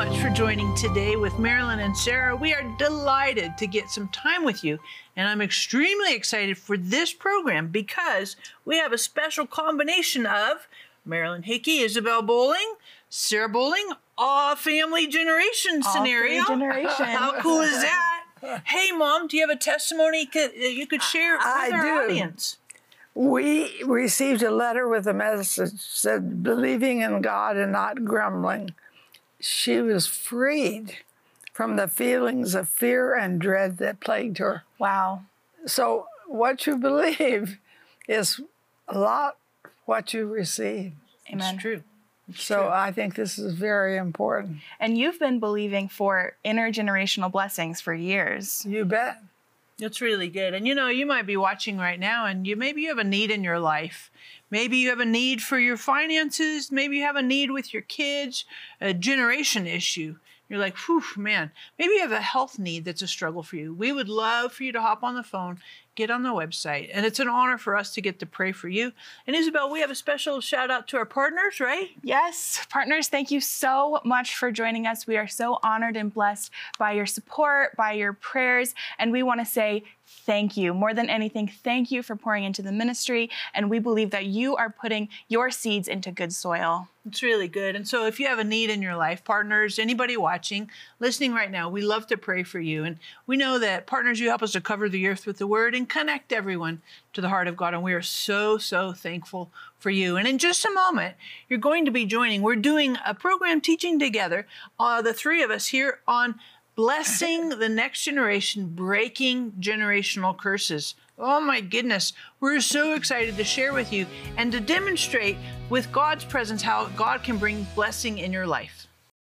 much for joining today with Marilyn and Sarah. We are delighted to get some time with you, and I'm extremely excited for this program because we have a special combination of Marilyn Hickey, Isabel Bowling, Sarah Bowling, all family generation scenario. How cool is that? Hey, Mom, do you have a testimony that you could share with our audience? We received a letter with a message that said, believing in God and not grumbling. She was freed from the feelings of fear and dread that plagued her. Wow. So what you believe is a lot what you receive. Amen. It's true. So I think this is very important. And you've been believing for intergenerational blessings for years. You bet. It's really good. And you know, you might be watching right now and maybe you have a need in your life. Maybe you have a need for your finances. Maybe you have a need with your kids, a generation issue. You're like, whew, man, maybe you have a health need that's a struggle for you. We would love for you to hop on the phone, get on the website. And it's an honor for us to get to pray for you. And Isabel, we have a special shout out to our partners, right? Yes, partners, thank you so much for joining us. We are so honored and blessed by your support, by your prayers. And we want to say thank you. More than anything, thank you for pouring into the ministry. And we believe that you are putting your seeds into good soil. It's really good. And so if you have a need in your life, partners, anybody watching, listening right now, we love to pray for you. And we know that, partners, you help us to cover the earth with the word and connect everyone to the heart of God. And we are so, so thankful for you. And in just a moment, you're going to be joining. We're doing a program teaching together, the three of us here on blessing the next generation, breaking generational curses. Oh my goodness, we're so excited to share with you and to demonstrate with God's presence how God can bring blessing in your life.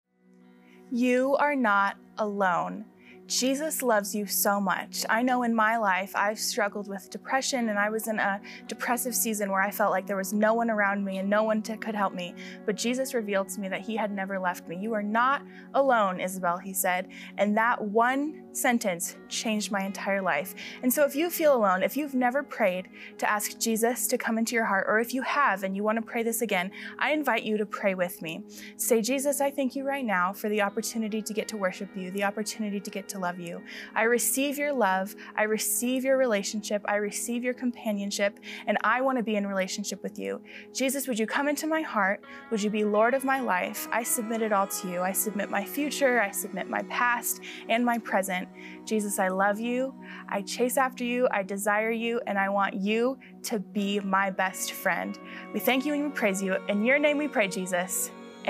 You are not alone. Jesus loves you so much. I know in my life, I've struggled with depression, and I was in a depressive season where I felt like there was no one around me and no one could help me. But Jesus revealed to me that he had never left me. You are not alone, Isabel, he said. And that one sentence changed my entire life. And so if you feel alone, if you've never prayed to ask Jesus to come into your heart, or if you have and you want to pray this again, I invite you to pray with me. Say, Jesus, I thank you right now for the opportunity to get to worship you, the opportunity to get to love you. I receive your love. I receive your relationship. I receive your companionship, and I want to be in relationship with you. Jesus, would you come into my heart? Would you be Lord of my life? I submit it all to you. I submit my future. I submit my past and my present. Jesus, I love you. I chase after you. I desire you, and I want you to be my best friend. We thank you and we praise you. In your name we pray, Jesus.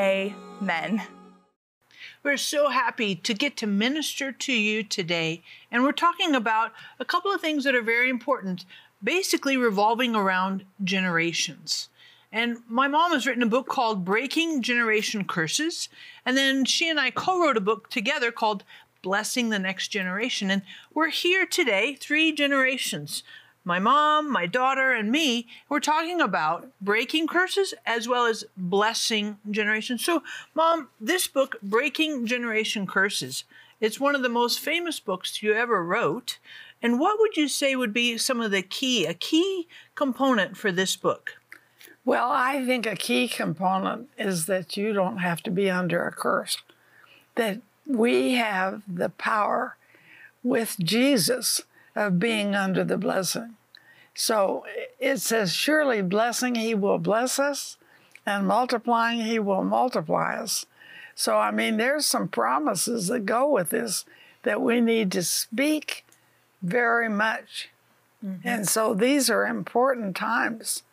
Amen. We're so happy to get to minister to you today. And we're talking about a couple of things that are very important, basically revolving around generations. And my mom has written a book called Breaking Generation Curses. And then she and I co-wrote a book together called Blessing the Next Generation. And we're here today, 3 generations. My mom, my daughter, and me, we're talking about breaking curses as well as blessing generations. So, Mom, this book, Breaking Generation Curses, it's one of the most famous books you ever wrote. And what would you say would be some of the a key component for this book? Well, I think a key component is that you don't have to be under a curse, that we have the power with Jesus of being under the blessing. So it says, surely blessing, he will bless us, and multiplying, he will multiply us. So, I mean, there's some promises that go with this that we need to speak very much. Mm-hmm. And so these are important times.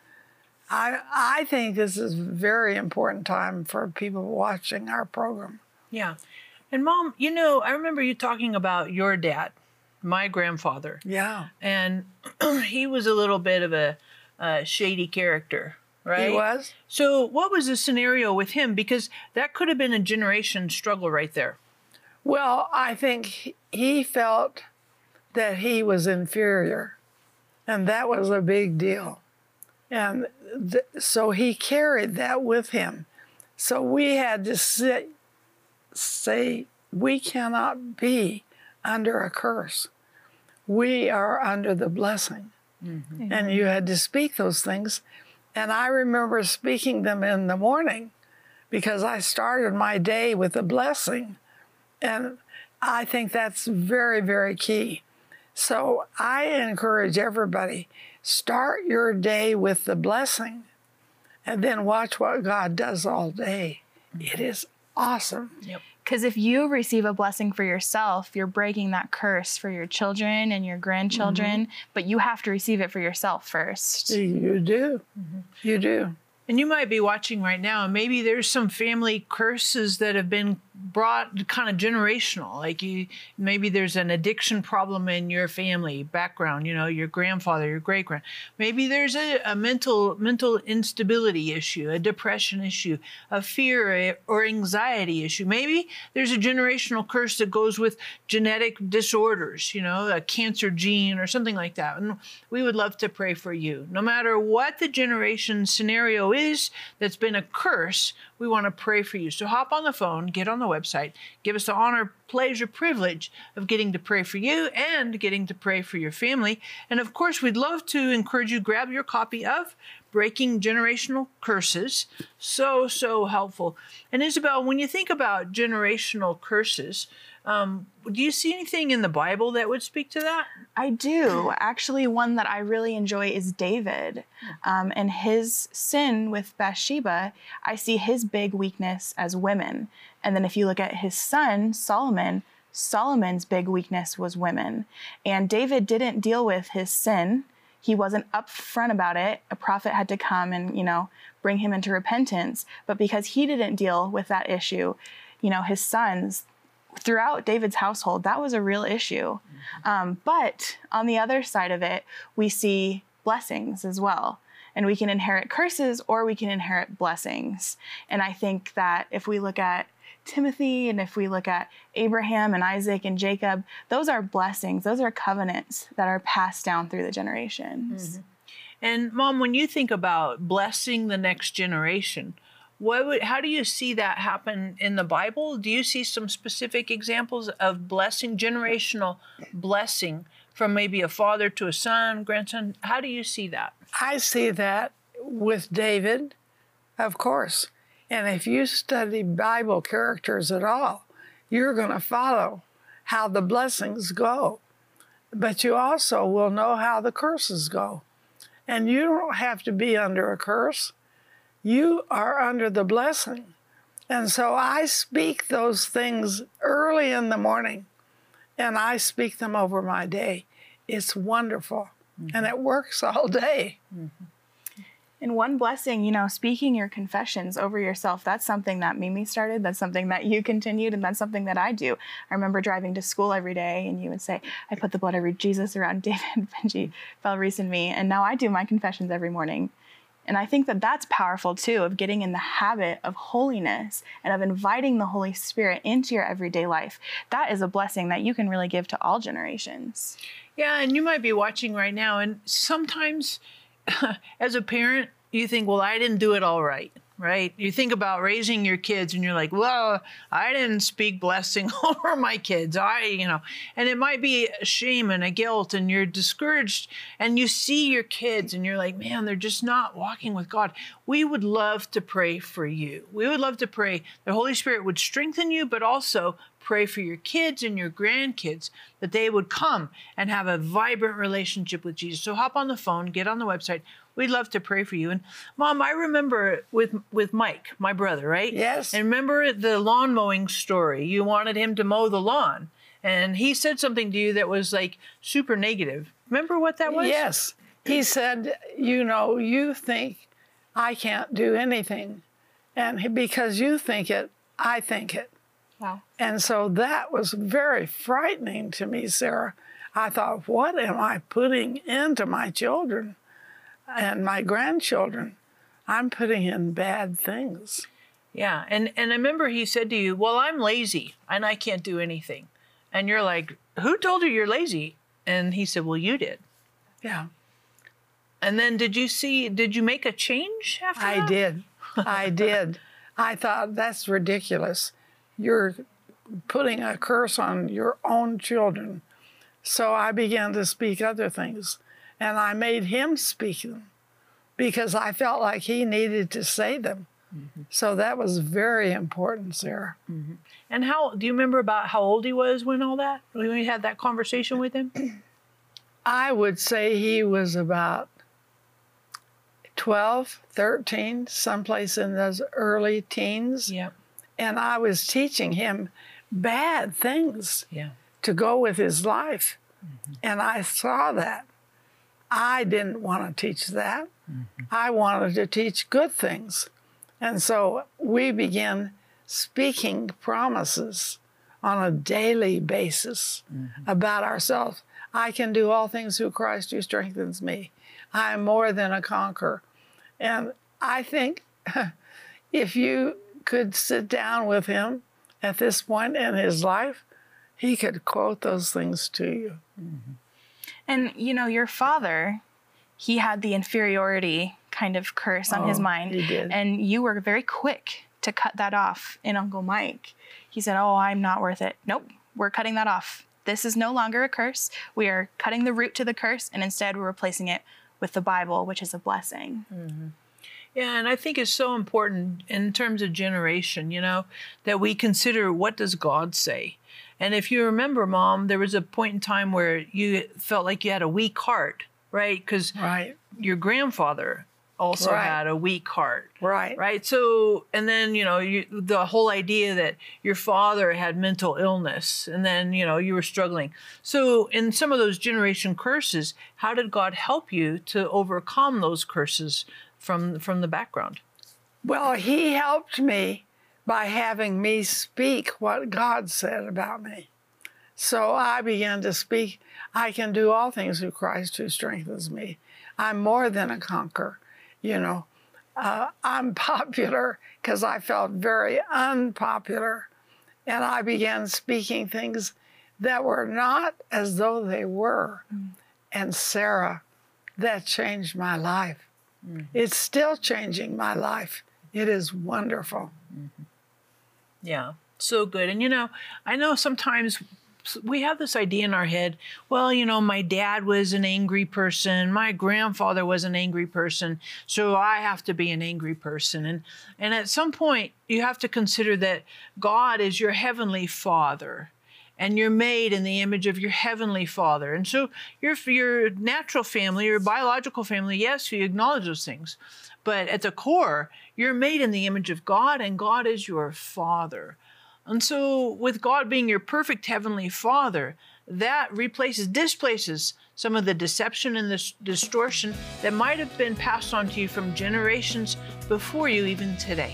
I think this is a very important time for people watching our program. Yeah. And Mom, you know, I remember you talking about your dad, my grandfather. Yeah. And he was a little bit of a shady character, right? He was. So what was the scenario with him? Because that could have been a generation struggle right there. Well, I think he felt that he was inferior, and that was a big deal. And so he carried that with him. So we had to say, we cannot be under a curse. We are under the blessing. Mm-hmm. And you had to speak those things. And I remember speaking them in the morning because I started my day with a blessing. And I think that's very, very key. So I encourage everybody, start your day with the blessing and then watch what God does all day. It is awesome. Yep. Because if you receive a blessing for yourself, you're breaking that curse for your children and your grandchildren, but you have to receive it for yourself first. You do. You do. And you might be watching right now, and maybe there's some family curses that have been brought kind of generational. Like maybe there's an addiction problem in your family background, you know, your grandfather, your great-grand. Maybe there's a mental instability issue, a depression issue, a fear or anxiety issue. Maybe there's a generational curse that goes with genetic disorders, you know, a cancer gene or something like that. And we would love to pray for you. No matter what the generation scenario is that's been a curse, we want to pray for you. So hop on the phone, get on the website, give us the honor, pleasure, privilege of getting to pray for you and getting to pray for your family. And of course, we'd love to encourage you, grab your copy of Breaking Generational Curses. So helpful. And Isabel, when you think about generational curses, do you see anything in the Bible that would speak to that? I do. Actually, one that I really enjoy is David. And his sin with Bathsheba, I see his big weakness as women. And then if you look at his son, Solomon, Solomon's big weakness was women. And David didn't deal with his sin. He wasn't upfront about it. A prophet had to come and, you know, bring him into repentance. But because he didn't deal with that issue, you know, his sons, throughout David's household, that was a real issue. But on the other side of it, we see blessings as well. And we can inherit curses or we can inherit blessings. And I think that if we look at Timothy and if we look at Abraham and Isaac and Jacob, those are blessings. Those are covenants that are passed down through the generations. And Mom, when you think about blessing the next generation, how do you see that happen in the Bible? Do you see some specific examples of blessing, generational blessing from maybe a father to a son, grandson? How do you see that? I see that with David, of course. And if you study Bible characters at all, you're going to follow how the blessings go. But you also will know how the curses go. And you don't have to be under a curse. You are under the blessing. And so I speak those things early in the morning, and I speak them over my day. It's wonderful, and it works all day. And one blessing, you know, speaking your confessions over yourself, that's something that Mimi started, that's something that you continued, and that's something that I do. I remember driving to school every day, and you would say, I put the blood of Jesus around David, Benji, Felreese, and me, and now I do my confessions every morning. And I think that that's powerful too, of getting in the habit of holiness and of inviting the Holy Spirit into your everyday life. That is a blessing that you can really give to all generations. Yeah, and you might be watching right now, and sometimes as a parent, you think, well, I didn't do it all right, right? You think about raising your kids and you're like, well, I didn't speak blessing over my kids. And it might be a shame and a guilt and you're discouraged and you see your kids and you're like, man, they're just not walking with God. We would love to pray for you. We would love to pray the Holy Spirit would strengthen you, but also pray for your kids and your grandkids that they would come and have a vibrant relationship with Jesus. So hop on the phone, get on the website. We'd love to pray for you. And Mom, I remember with Mike, my brother, right? Yes. And remember the lawn mowing story. You wanted him to mow the lawn. And he said something to you that was like super negative. Remember what that was? Yes. He said, you know, you think I can't do anything. And because you think it, I think it. Wow. And so that was very frightening to me, Sarah. I thought, what am I putting into my children and my grandchildren? I'm putting in bad things. Yeah. And I remember he said to you, well, I'm lazy and I can't do anything. And you're like, who told you you're lazy? And he said, well, you did. Yeah. And then did you make a change after that? I did. I did. I thought, that's ridiculous. You're putting a curse on your own children. So I began to speak other things. And I made him speak them because I felt like he needed to say them. So that was very important, Sarah. And how do you remember about how old he was when we had that conversation with him? I would say he was about 12, 13, someplace in those early teens. Yeah. And I was teaching him bad things Yeah. to go with his life. And I saw that. I didn't want to teach that. I wanted to teach good things. And so we began speaking promises on a daily basis about ourselves. I can do all things through Christ who strengthens me. I am more than a conqueror. And I think if you could sit down with him at this point in his life, he could quote those things to you. And, you know, your father, he had the inferiority kind of curse on his mind. He did. And you were very quick to cut that off in Uncle Mike. He said, oh, I'm not worth it. Nope, we're cutting that off. This is no longer a curse. We are cutting the root to the curse, and instead we're replacing it with the Bible, which is a blessing. Yeah, and I think it's so important in terms of generation, you know, that we consider, what does God say? And if you remember, Mom, there was a point in time where you felt like you had a weak heart, right? Because your grandfather also had a weak heart. Right. So, and then, you know, the whole idea that your father had mental illness, and then, you know, you were struggling. So in some of those generation curses, how did God help you to overcome those curses from the background? Well, he helped me by having me speak what God said about me. So I began to speak, I can do all things through Christ who strengthens me. I'm more than a conqueror. You know, I'm popular because I felt very unpopular. And I began speaking things that were not as though they were. And Sarah, that changed my life. It's still changing my life. It is wonderful. Yeah, so good. And, you know, I know sometimes we have this idea in our head, well, you know, my dad was an angry person, my grandfather was an angry person, so I have to be an angry person. And at some point, you have to consider that God is your heavenly Father, and you're made in the image of your heavenly Father. And so your natural family, your biological family, yes, you acknowledge those things. But at the core, you're made in the image of God, and God is your Father. And so with God being your perfect heavenly Father, that displaces some of the deception and the distortion that might have been passed on to you from generations before you, even today.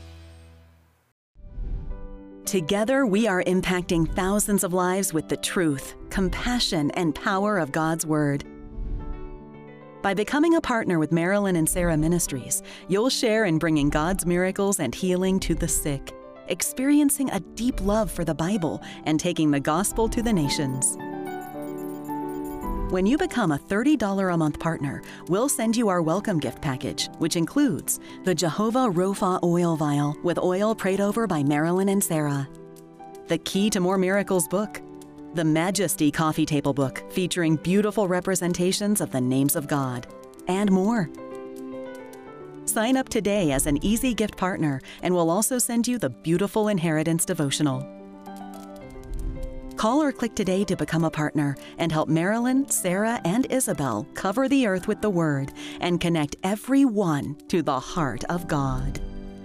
Together, we are impacting thousands of lives with the truth, compassion, and power of God's Word. By becoming a partner with Marilyn and Sarah Ministries, you'll share in bringing God's miracles and healing to the sick, experiencing a deep love for the Bible, and taking the gospel to the nations. When you become a $30 a month partner, we'll send you our welcome gift package, which includes the Jehovah Rapha oil vial with oil prayed over by Marilyn and Sarah, the Key to More Miracles book, the Majesty coffee table book featuring beautiful representations of the names of God, and more. Sign up today as an Easy Gift partner, and we'll also send you the beautiful Inheritance devotional. Call or click today to become a partner and help Marilyn, Sarah, and Isabel cover the earth with the Word and connect everyone to the heart of God.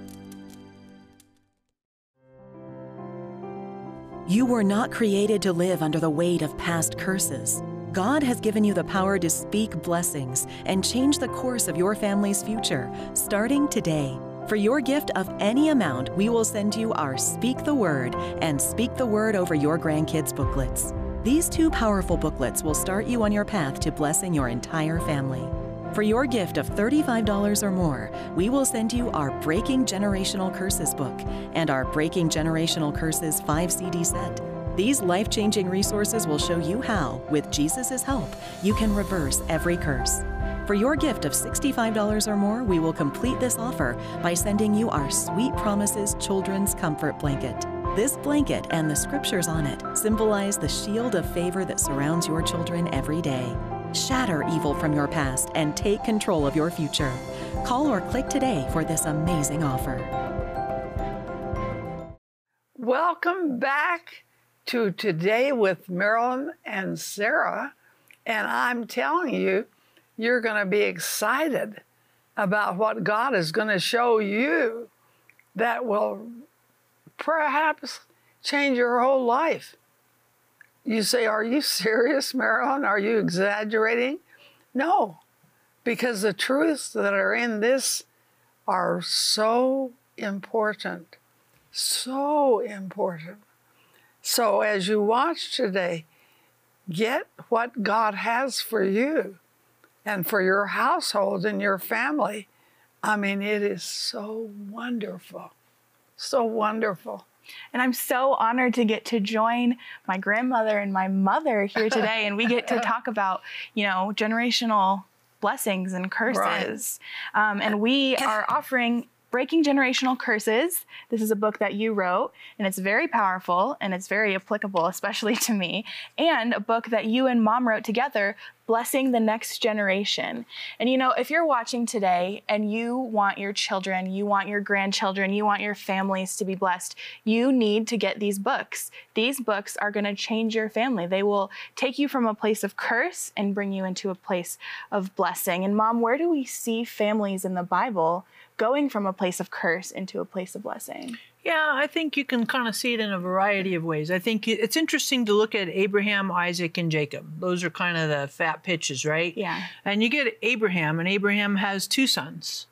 You were not created to live under the weight of past curses. God has given you the power to speak blessings and change the course of your family's future, starting today. For your gift of any amount, we will send you our Speak the Word and Speak the Word over your grandkids booklets. These two powerful booklets will start you on your path to blessing your entire family. For your gift of $35 or more, we will send you our Breaking Generational Curses book and our Breaking Generational Curses 5-CD set. These life-changing resources will show you how, with Jesus' help, you can reverse every curse. For your gift of $65 or more, we will complete this offer by sending you our Sweet Promises Children's Comfort Blanket. This blanket and the scriptures on it symbolize the shield of favor that surrounds your children every day. Shatter evil from your past and take control of your future. Call or click today for this amazing offer. Welcome back to Today with Marilyn and Sarah. And I'm telling you, you're going to be excited about what God is going to show you that will perhaps change your whole life. You say, are you serious, Marilyn? Are you exaggerating? No, because the truths that are in this are so important, so important. So as you watch today, get what God has for you and for your household and your family. I mean, it is so wonderful, so wonderful. And I'm so honored to get to join my grandmother and my mother here today. And we get to talk about, generational blessings and curses. Right. And we are offering Breaking Generational Curses. This is a book that you wrote, and it's very powerful and it's very applicable, especially to me, and a book that you and Mom wrote together, Blessing the Next Generation. And if you're watching today and you want your children, you want your grandchildren, you want your families to be blessed, you need to get these books. These books are going to change your family. They will take you from a place of curse and bring you into a place of blessing. And Mom, where do we see families in the Bible going from a place of curse into a place of blessing? Yeah, I think you can kind of see it in a variety of ways. I think it's interesting to look at Abraham, Isaac, and Jacob. Those are kind of the fat pitches, right? Yeah. And you get Abraham, and Abraham has two sons,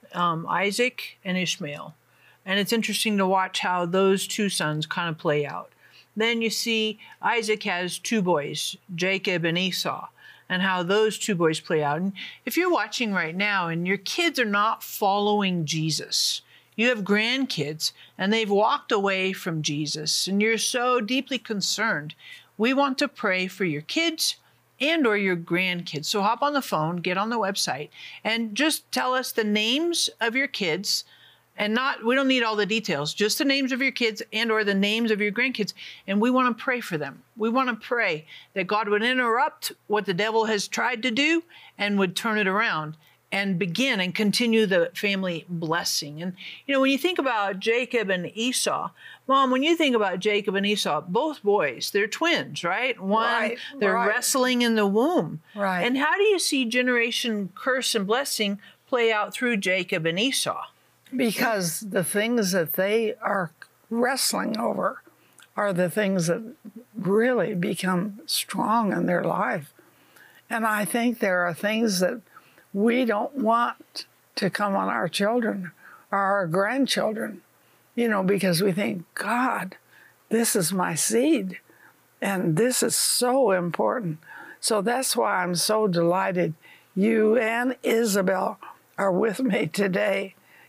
Isaac and Ishmael. And it's interesting to watch how those two sons kind of play out. Then you see Isaac has two boys, Jacob and Esau, and how those two boys play out. And if you're watching right now and your kids are not following Jesus, you have grandkids and they've walked away from Jesus and you're so deeply concerned, we want to pray for your kids and or your grandkids. So hop on the phone, get on the website, and just tell us the names of your kids. And we don't need all the details, just the names of your kids and or the names of your grandkids. And we want to pray for them. We want to pray that God would interrupt what the devil has tried to do and would turn it around and begin and continue the family blessing. And, when you think about Jacob and Esau, Mom, when you think about Jacob and Esau, both boys, they're twins, right? They're wrestling in the womb. Right. And how do you see generation curse and blessing play out through Jacob and Esau? Because the things that they are wrestling over are the things that really become strong in their life. And I think there are things that we don't want to come on our children or our grandchildren, because we think, God, this is my seed, and this is so important. So that's why I'm so delighted you and Isabel are with me today.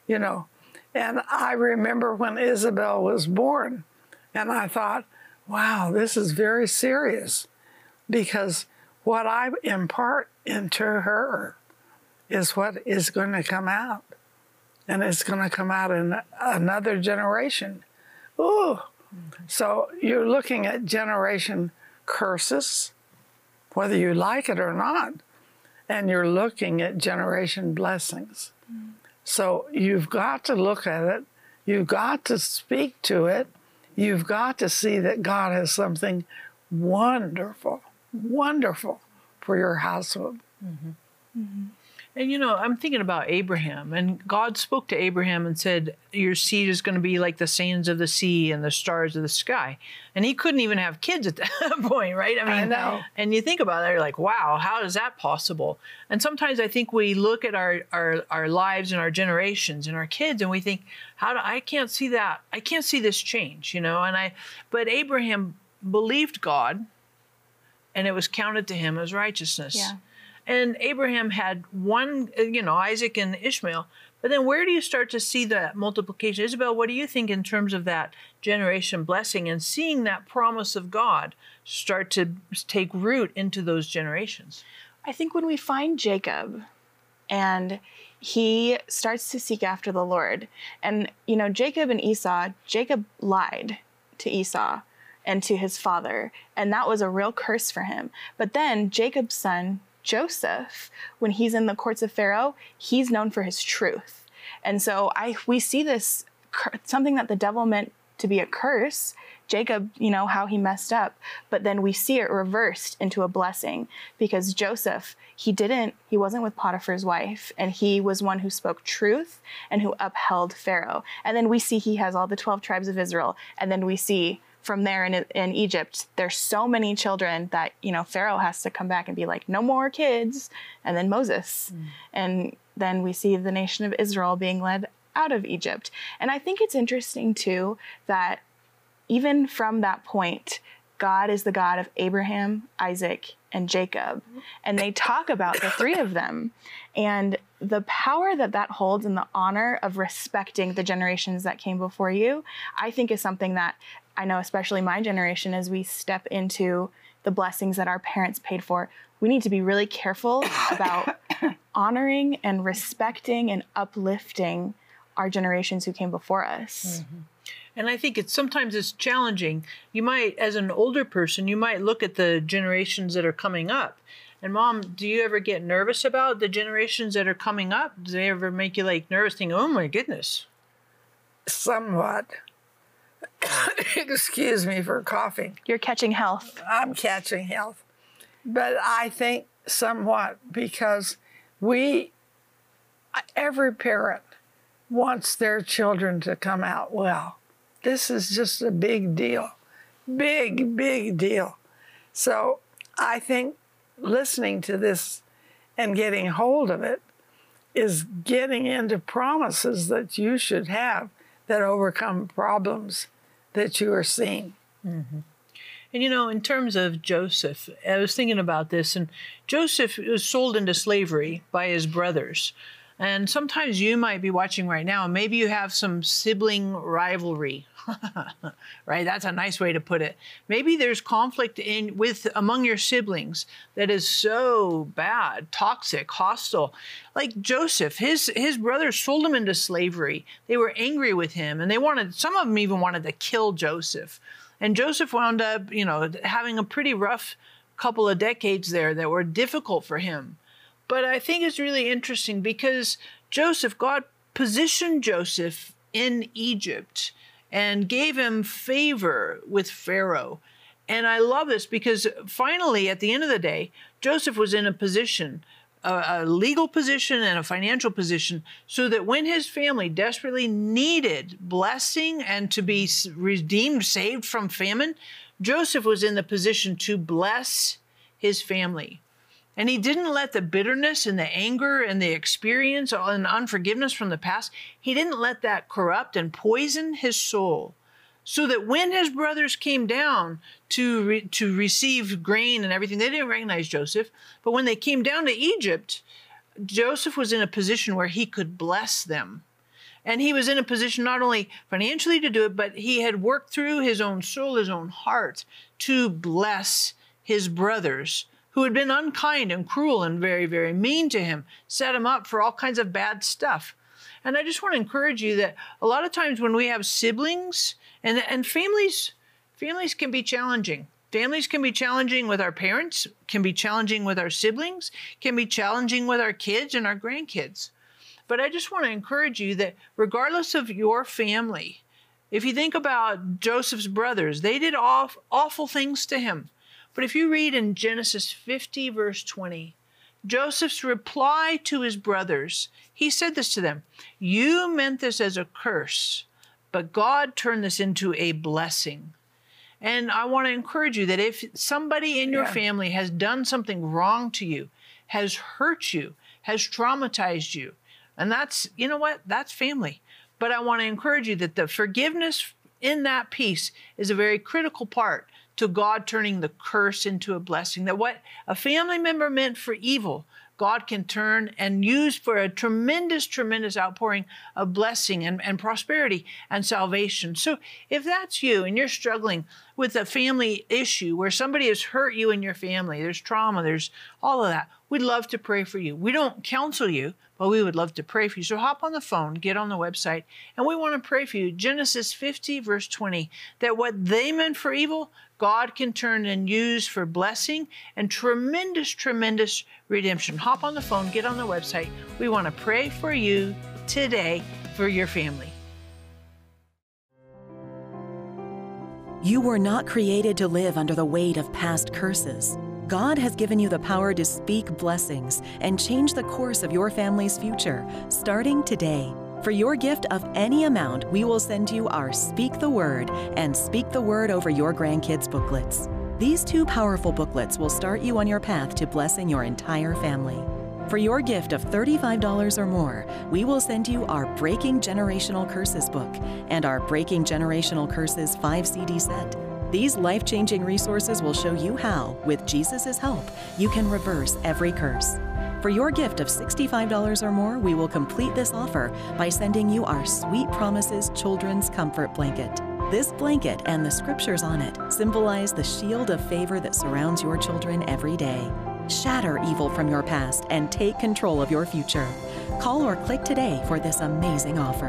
And I remember when Isabel was born, and I thought, wow, this is very serious, because what I impart into her is what is going to come out, and it's going to come out in another generation. Ooh. So you're looking at generation curses, whether you like it or not, and you're looking at generation blessings. So you've got to look at it. You've got to speak to it. You've got to see that God has something wonderful, wonderful for your household. Mm-hmm. Mm-hmm. And, I'm thinking about Abraham, and God spoke to Abraham and said, your seed is going to be like the sands of the sea and the stars of the sky. And he couldn't even have kids at that point, right? I know. And you think about it, you're like, wow, how is that possible? And sometimes I think we look at our lives and our generations and our kids, and we think, I can't see that. I can't see this change, but Abraham believed God, and it was counted to him as righteousness. Yeah. And Abraham had one, Isaac and Ishmael. But then where do you start to see that multiplication? Isabel, what do you think in terms of that generation blessing and seeing that promise of God start to take root into those generations? I think when we find Jacob and he starts to seek after the Lord, and, Jacob and Esau, Jacob lied to Esau and to his father, and that was a real curse for him. But then Jacob's son, Joseph, when he's in the courts of Pharaoh, he's known for his truth. And so we see this, something that the devil meant to be a curse, Jacob, how he messed up, but then we see it reversed into a blessing, because Joseph, he wasn't with Potiphar's wife, and he was one who spoke truth and who upheld Pharaoh. And then we see he has all the 12 tribes of Israel. And then we see from there in Egypt, there's so many children that, Pharaoh has to come back and be like, no more kids. And then Moses. And then we see the nation of Israel being led out of Egypt. And I think it's interesting too, that even from that point, God is the God of Abraham, Isaac, and Jacob. And they talk about the three of them. And the power that holds and the honor of respecting the generations that came before you, I think is something that I know, especially my generation, as we step into the blessings that our parents paid for, we need to be really careful about honoring and respecting and uplifting our generations who came before us. Mm-hmm. And I think sometimes it's challenging. You might, as an older person, you might look at the generations that are coming up. And Mom, do you ever get nervous about the generations that are coming up? Do they ever make you nervous, think, oh my goodness? Somewhat. Excuse me for coughing. You're catching health. I'm catching health. But I think somewhat, because every parent wants their children to come out well. This is just a big deal. Big, big deal. So I think listening to this and getting hold of it is getting into promises that you should have that overcome problems that you are seeing. Mm-hmm. And in terms of Joseph, I was thinking about this, and Joseph was sold into slavery by his brothers. And sometimes you might be watching right now, and maybe you have some sibling rivalry, right? That's a nice way to put it. Maybe there's conflict among your siblings that is so bad, toxic, hostile. Like Joseph, his brothers sold him into slavery. They were angry with him, and some of them even wanted to kill Joseph. And Joseph wound up, having a pretty rough couple of decades there that were difficult for him. But I think it's really interesting because God positioned Joseph in Egypt and gave him favor with Pharaoh. And I love this because finally, at the end of the day, Joseph was in a position, a legal position and a financial position, so that when his family desperately needed blessing and to be redeemed, saved from famine, Joseph was in the position to bless his family. And he didn't let the bitterness and the anger and the experience and unforgiveness from the past, he didn't let that corrupt and poison his soul. So that when his brothers came down to receive grain and everything, they didn't recognize Joseph. But when they came down to Egypt, Joseph was in a position where he could bless them. And he was in a position not only financially to do it, but he had worked through his own soul, his own heart, to bless his brothers who had been unkind and cruel and very, very mean to him, set him up for all kinds of bad stuff. And I just want to encourage you that a lot of times when we have siblings and families can be challenging. Families can be challenging with our parents, can be challenging with our siblings, can be challenging with our kids and our grandkids. But I just want to encourage you that regardless of your family, if you think about Joseph's brothers, they did awful things to him. But if you read in Genesis 50, verse 20, Joseph's reply to his brothers, he said this to them, "You meant this as a curse, but God turned this into a blessing." And I want to encourage you that if somebody in your family has done something wrong to you, has hurt you, has traumatized you, and that's, that's family. But I want to encourage you that the forgiveness in that piece is a very critical part to God turning the curse into a blessing. That what a family member meant for evil, God can turn and use for a tremendous, tremendous outpouring of blessing and prosperity and salvation. So if that's you and you're struggling with a family issue where somebody has hurt you in your family, there's trauma, there's all of that, we'd love to pray for you. We don't counsel you, but we would love to pray for you. So hop on the phone, get on the website, and we want to pray for you. Genesis 50, verse 20, that what they meant for evil, God can turn and use for blessing and tremendous, tremendous redemption. Hop on the phone, get on the website. We want to pray for you today for your family. You were not created to live under the weight of past curses. God has given you the power to speak blessings and change the course of your family's future, starting today. For your gift of any amount, we will send you our Speak the Word and Speak the Word over your grandkids booklets. These two powerful booklets will start you on your path to blessing your entire family. For your gift of $35 or more, we will send you our Breaking Generational Curses book and our Breaking Generational Curses 5-CD set. These life-changing resources will show you how, with Jesus' help, you can reverse every curse. For your gift of $65 or more, we will complete this offer by sending you our Sweet Promises Children's Comfort Blanket. This blanket and the scriptures on it symbolize the shield of favor that surrounds your children every day. Shatter evil from your past and take control of your future. Call or click today for this amazing offer.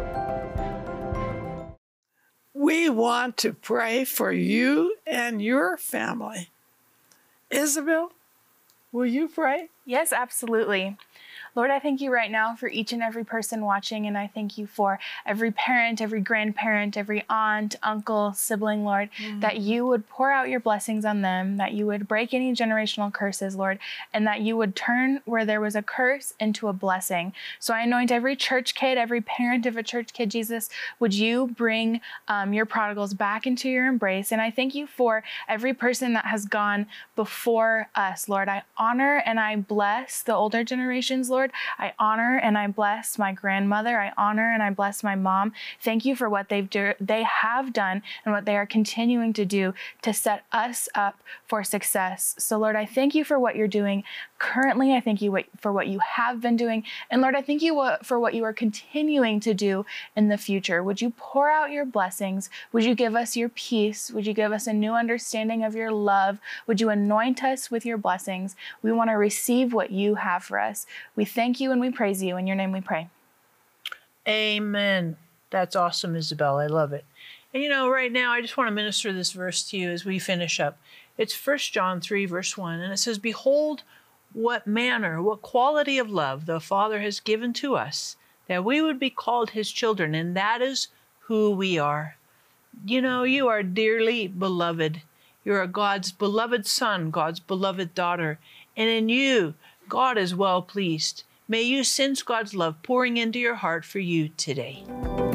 We want to pray for you and your family. Isabel, will you pray? Yes, absolutely. Lord, I thank you right now for each and every person watching, and I thank you for every parent, every grandparent, every aunt, uncle, sibling, Lord, that you would pour out your blessings on them, that you would break any generational curses, Lord, and that you would turn where there was a curse into a blessing. So I anoint every church kid, every parent of a church kid, Jesus, would you bring your prodigals back into your embrace? And I thank you for every person that has gone before us, Lord. I honor and I bless the older generations, Lord. I honor and I bless my grandmother. I honor and I bless my mom. Thank you for what they have done and what they are continuing to do to set us up for success. So Lord, I thank you for what you're doing currently. I thank you for what you have been doing. And Lord, I thank you for what you are continuing to do in the future. Would you pour out your blessings? Would you give us your peace? Would you give us a new understanding of your love? Would you anoint us with your blessings? We want to receive what you have for us. We thank you and we praise you. In your name we pray. Amen. That's awesome, Isabel. I love it. And right now, I just want to minister this verse to you as we finish up. It's 1 John 3, verse 1, and it says, "Behold, what manner, what quality of love the Father has given to us, that we would be called his children, and that is who we are." You are dearly beloved. You are God's beloved son, God's beloved daughter, and in you, God is well pleased. May you sense God's love pouring into your heart for you today.